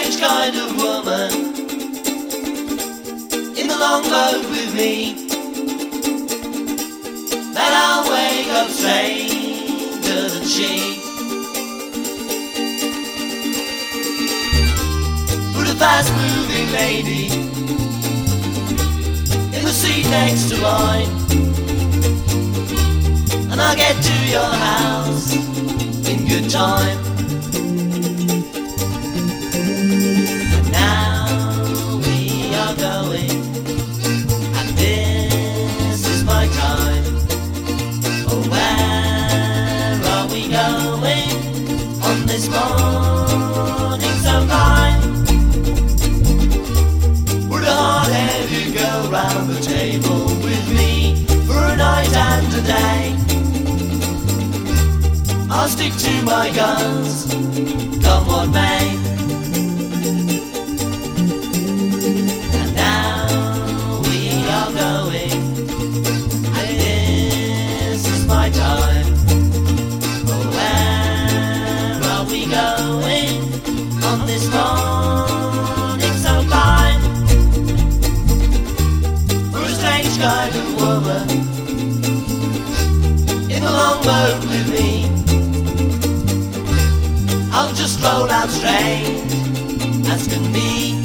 strange kind of woman in the long boat with me, that I'll wake up stranger than she. Put a fast moving lady in the seat next to mine, and I'll get to your house in good time. And now we are going, and this is my time. Oh, where are we going on this morning so fine? Would a hard-headed girl round the table with me for a night and a day? I'll stick to my guns, come what may. And now we are going, and this is my time. Oh, where are we going on this morning so fine? For a strange kind of woman in the long boat with me, I'll just roll out strange as can be.